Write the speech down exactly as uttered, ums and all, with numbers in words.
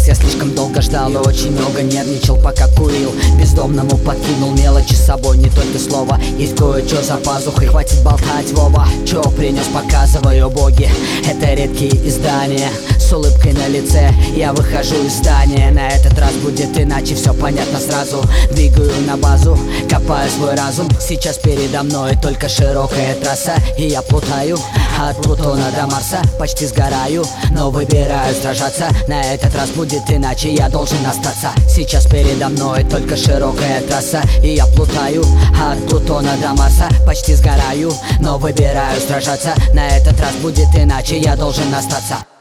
раз я слишком долго ждал и очень много нервничал, пока курил. Бездомному подкинул мелочи с собой, не только слово. Есть кое-что за пазухой, хватит болтать, Вова. Чё принес, показываю, боги. Это редкие издания. С улыбкой на лице я выхожу из здания. На этот раз будет иначе, все понятно сразу. Двигаю на базу, копаю свой разум. Сейчас передо мной только широкая трасса, и я плутаю от Плутона до Марса. Почти сгораю, но выбираю сражаться. На этот раз будет иначе, я должен остаться. Сейчас передо мной только широкая трасса, и я плутаю от Плутона до Марса. Почти сгораю, но выбираю сражаться. На этот раз будет иначе, я должен остаться.